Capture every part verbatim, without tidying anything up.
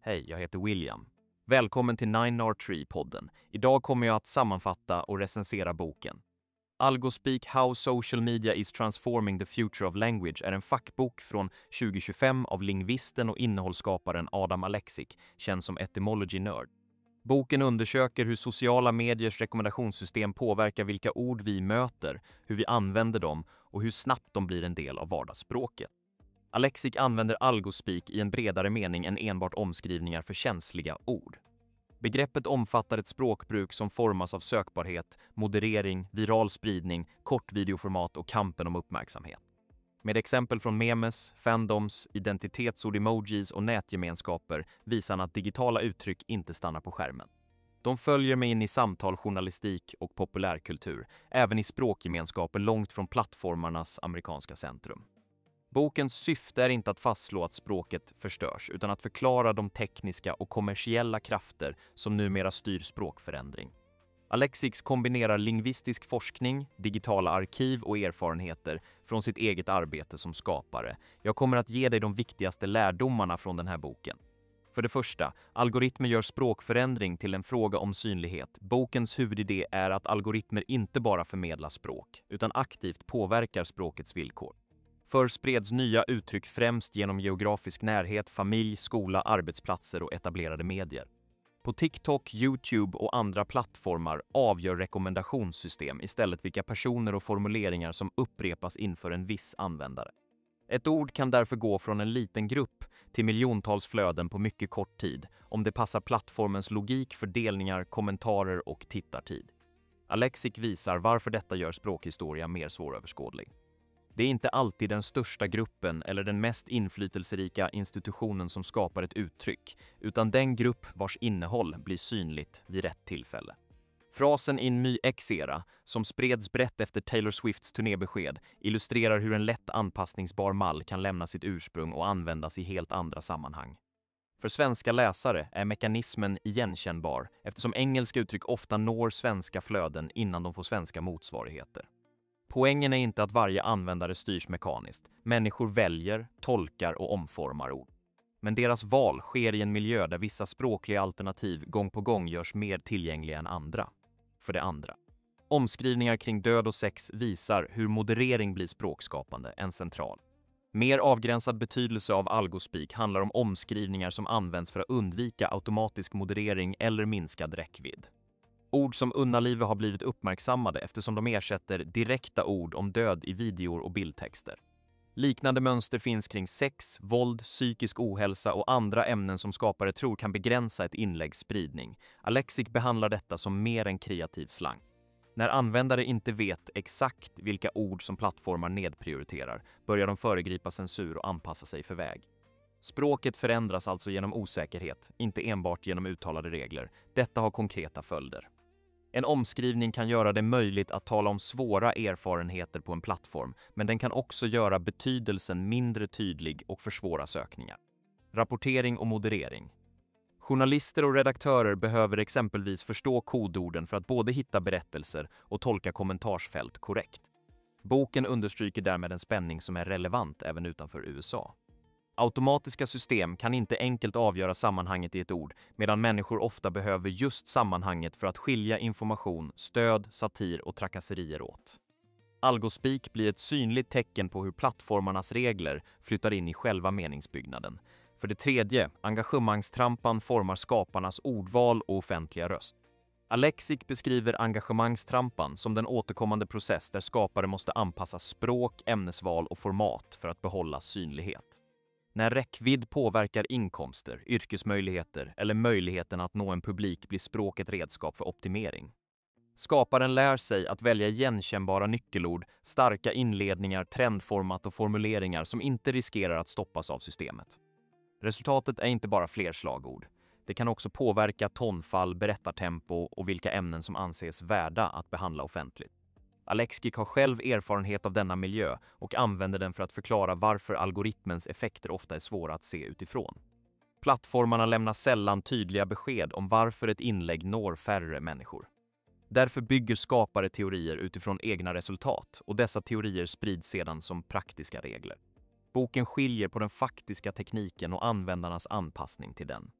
Hej, jag heter William. Välkommen till nine R tre-podden. Idag kommer jag att sammanfatta och recensera boken. Algospeak How Social Media is Transforming the Future of Language är en fackbok från tjugo tjugofem av lingvisten och innehållsskaparen Adam Alexic, känd som Etymology Nerd. Boken undersöker hur sociala mediers rekommendationssystem påverkar vilka ord vi möter, hur vi använder dem och hur snabbt de blir en del av vardagsspråket. Alexic använder algospeak i en bredare mening än enbart omskrivningar för känsliga ord. Begreppet omfattar ett språkbruk som formas av sökbarhet, moderering, viral spridning, kortvideoformat och kampen om uppmärksamhet. Med exempel från memes, fandoms, identitetsord, emojis och nätgemenskaper visar han att digitala uttryck inte stannar på skärmen. De följer med in i samtal, journalistik och populärkultur, även i språkgemenskaper långt från plattformarnas amerikanska centrum. Bokens syfte är inte att fastslå att språket förstörs, utan att förklara de tekniska och kommersiella krafter som numera styr språkförändring. Alexic kombinerar lingvistisk forskning, digitala arkiv och erfarenheter från sitt eget arbete som skapare. Jag kommer att ge dig de viktigaste lärdomarna från den här boken. För det första, algoritmer gör språkförändring till en fråga om synlighet. Bokens huvudidé är att algoritmer inte bara förmedlar språk, utan aktivt påverkar språkets villkor. Förr spreds nya uttryck främst genom geografisk närhet, familj, skola, arbetsplatser och etablerade medier. På TikTok, YouTube och andra plattformar avgör rekommendationssystem istället vilka personer och formuleringar som upprepas inför en viss användare. Ett ord kan därför gå från en liten grupp till miljontals flöden på mycket kort tid om det passar plattformens logik för delningar, kommentarer och tittartid. Alexic visar varför detta gör språkhistoria mer svåröverskådlig. Det är inte alltid den största gruppen eller den mest inflytelserika institutionen som skapar ett uttryck, utan den grupp vars innehåll blir synligt vid rätt tillfälle. Frasen in my exera, som spreds brett efter Taylor Swifts turnébesked, illustrerar hur en lätt anpassningsbar mall kan lämna sitt ursprung och användas i helt andra sammanhang. För svenska läsare är mekanismen igenkännbar eftersom engelska uttryck ofta når svenska flöden innan de får svenska motsvarigheter. Poängen är inte att varje användare styrs mekaniskt. Människor väljer, tolkar och omformar ord. Men deras val sker i en miljö där vissa språkliga alternativ gång på gång görs mer tillgängliga än andra. För det andra. Omskrivningar kring död och sex visar hur moderering blir språkskapande, en central. Mer avgränsad betydelse av algospeak handlar om omskrivningar som används för att undvika automatisk moderering eller minskad räckvidd. Ord som unnalive har blivit uppmärksammade eftersom de ersätter direkta ord om död i videor och bildtexter. Liknande mönster finns kring sex, våld, psykisk ohälsa och andra ämnen som skapare tror kan begränsa ett inläggs spridning. Alexic behandlar detta som mer än kreativ slang. När användare inte vet exakt vilka ord som plattformar nedprioriterar börjar de föregripa censur och anpassa sig för väg. Språket förändras alltså genom osäkerhet, inte enbart genom uttalade regler. Detta har konkreta följder. En omskrivning kan göra det möjligt att tala om svåra erfarenheter på en plattform, men den kan också göra betydelsen mindre tydlig och försvåra sökningar. Rapportering och moderering. Journalister och redaktörer behöver exempelvis förstå kodorden för att både hitta berättelser och tolka kommentarsfält korrekt. Boken understryker därmed en spänning som är relevant även utanför U S A. Automatiska system kan inte enkelt avgöra sammanhanget i ett ord, medan människor ofta behöver just sammanhanget för att skilja information, stöd, satir och trakasserier åt. Algospeak blir ett synligt tecken på hur plattformarnas regler flyttar in i själva meningsbyggnaden. För det tredje, engagemangstrampan formar skaparnas ordval och offentliga röst. Alexic beskriver engagemangstrampan som den återkommande process där skapare måste anpassa språk, ämnesval och format för att behålla synlighet. När räckvidd påverkar inkomster, yrkesmöjligheter eller möjligheten att nå en publik blir språk ett redskap för optimering. Skaparen lär sig att välja igenkännbara nyckelord, starka inledningar, trendformat och formuleringar som inte riskerar att stoppas av systemet. Resultatet är inte bara fler slagord. Det kan också påverka tonfall, berättartempo och vilka ämnen som anses värda att behandla offentligt. Alexic har själv erfarenhet av denna miljö och använder den för att förklara varför algoritmens effekter ofta är svåra att se utifrån. Plattformarna lämnar sällan tydliga besked om varför ett inlägg når färre människor. Därför bygger skapare teorier utifrån egna resultat och dessa teorier sprids sedan som praktiska regler. Boken skiljer på den faktiska tekniken och användarnas anpassning till den.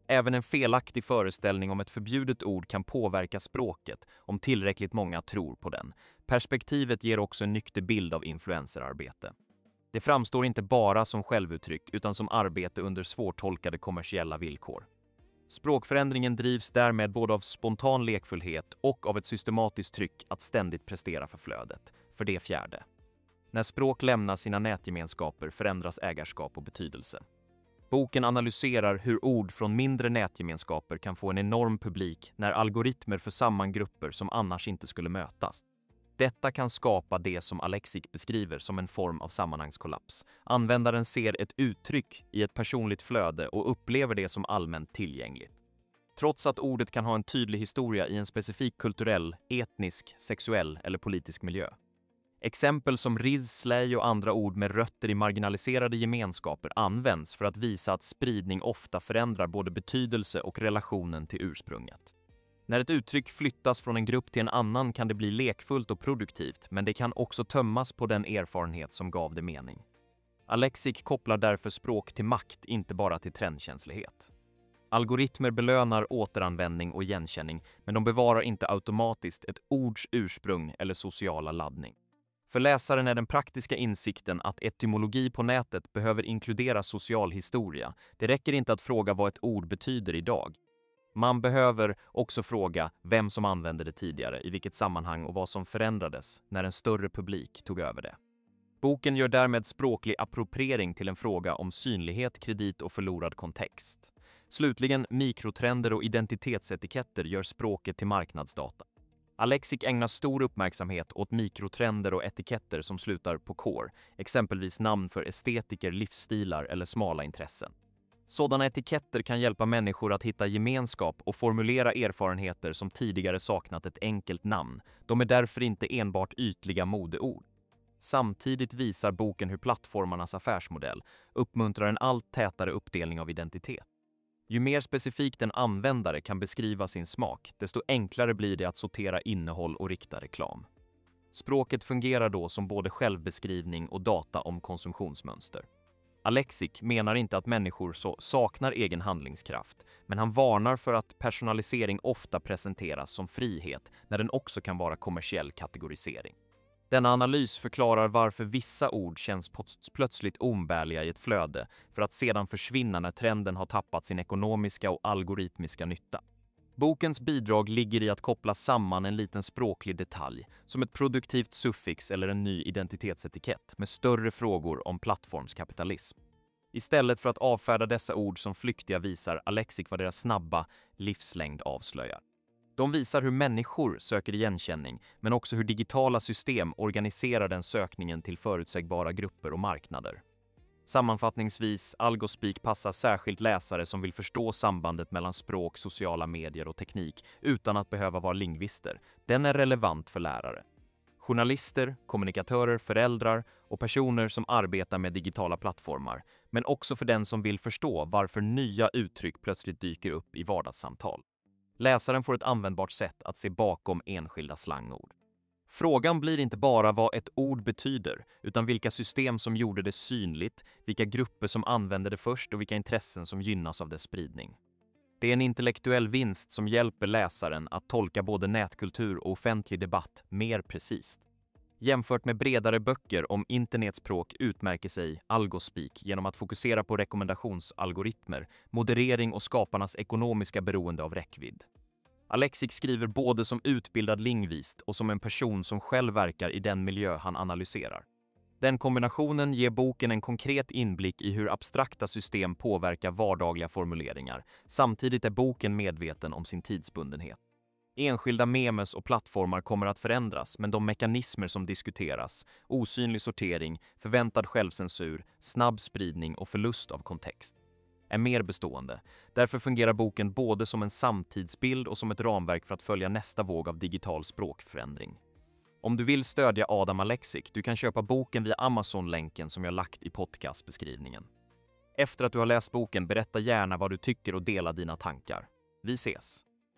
Även en felaktig föreställning om ett förbjudet ord kan påverka språket om tillräckligt många tror på den. Perspektivet ger också en nykter bild av influencerarbete. Det framstår inte bara som självuttryck utan som arbete under svårtolkade kommersiella villkor. Språkförändringen drivs därmed både av spontan lekfullhet och av ett systematiskt tryck att ständigt prestera för flödet. För det fjärde. När språk lämnar sina nätgemenskaper förändras ägarskap och betydelse. Boken analyserar hur ord från mindre nätgemenskaper kan få en enorm publik när algoritmer för samman grupper som annars inte skulle mötas. Detta kan skapa det som Alexik beskriver som en form av sammanhangskollaps. Användaren ser ett uttryck i ett personligt flöde och upplever det som allmänt tillgängligt. Trots att ordet kan ha en tydlig historia i en specifik kulturell, etnisk, sexuell eller politisk miljö. Exempel som riz, slay och andra ord med rötter i marginaliserade gemenskaper används för att visa att spridning ofta förändrar både betydelse och relationen till ursprunget. När ett uttryck flyttas från en grupp till en annan kan det bli lekfullt och produktivt, men det kan också tömmas på den erfarenhet som gav det mening. Alexik kopplar därför språk till makt, inte bara till trendkänslighet. Algoritmer belönar återanvändning och igenkänning, men de bevarar inte automatiskt ett ords ursprung eller sociala laddning. För läsaren är den praktiska insikten att etymologi på nätet behöver inkludera social historia. Det räcker inte att fråga vad ett ord betyder idag. Man behöver också fråga vem som använde det tidigare, i vilket sammanhang och vad som förändrades när en större publik tog över det. Boken gör därmed språklig appropriering till en fråga om synlighet, kredit och förlorad kontext. Slutligen, mikrotrender och identitetsetiketter gör språket till marknadsdata. Alexik ägnar stor uppmärksamhet åt mikrotrender och etiketter som slutar på core, exempelvis namn för estetiker, livsstilar eller smala intressen. Sådana etiketter kan hjälpa människor att hitta gemenskap och formulera erfarenheter som tidigare saknat ett enkelt namn. De är därför inte enbart ytliga modeord. Samtidigt visar boken hur plattformarnas affärsmodell uppmuntrar en allt tätare uppdelning av identitet. Ju mer specifikt en användare kan beskriva sin smak, desto enklare blir det att sortera innehåll och rikta reklam. Språket fungerar då som både självbeskrivning och data om konsumtionsmönster. Alexik menar inte att människor så saknar egen handlingskraft, men han varnar för att personalisering ofta presenteras som frihet när den också kan vara kommersiell kategorisering. Denna analys förklarar varför vissa ord känns plötsligt oumbärliga i ett flöde för att sedan försvinna när trenden har tappat sin ekonomiska och algoritmiska nytta. Bokens bidrag ligger i att koppla samman en liten språklig detalj, som ett produktivt suffix eller en ny identitetsetikett, med större frågor om plattformskapitalism. Istället för att avfärda dessa ord som flyktiga visar Alexik vad deras snabba livslängd avslöjar. De visar hur människor söker igenkänning, men också hur digitala system organiserar den sökningen till förutsägbara grupper och marknader. Sammanfattningsvis, Algospeak passar särskilt läsare som vill förstå sambandet mellan språk, sociala medier och teknik utan att behöva vara lingvister. Den är relevant för lärare, journalister, kommunikatörer, föräldrar och personer som arbetar med digitala plattformar, men också för den som vill förstå varför nya uttryck plötsligt dyker upp i vardagssamtal. Läsaren får ett användbart sätt att se bakom enskilda slangord. Frågan blir inte bara vad ett ord betyder, utan vilka system som gjorde det synligt, vilka grupper som använde det först och vilka intressen som gynnas av dess spridning. Det är en intellektuell vinst som hjälper läsaren att tolka både nätkultur och offentlig debatt mer precis. Jämfört med bredare böcker om internetspråk utmärker sig Algospeak genom att fokusera på rekommendationsalgoritmer, moderering och skaparnas ekonomiska beroende av räckvidd. Alexik skriver både som utbildad lingvist och som en person som själv verkar i den miljö han analyserar. Den kombinationen ger boken en konkret inblick i hur abstrakta system påverkar vardagliga formuleringar. Samtidigt är boken medveten om sin tidsbundenhet. Enskilda memes och plattformar kommer att förändras, men de mekanismer som diskuteras, osynlig sortering, förväntad självcensur, snabb spridning och förlust av kontext, är mer bestående. Därför fungerar boken både som en samtidsbild och som ett ramverk för att följa nästa våg av digital språkförändring. Om du vill stödja Adam Alexik, du kan köpa boken via Amazon-länken som jag lagt i podcastbeskrivningen. Efter att du har läst boken, berätta gärna vad du tycker och dela dina tankar. Vi ses!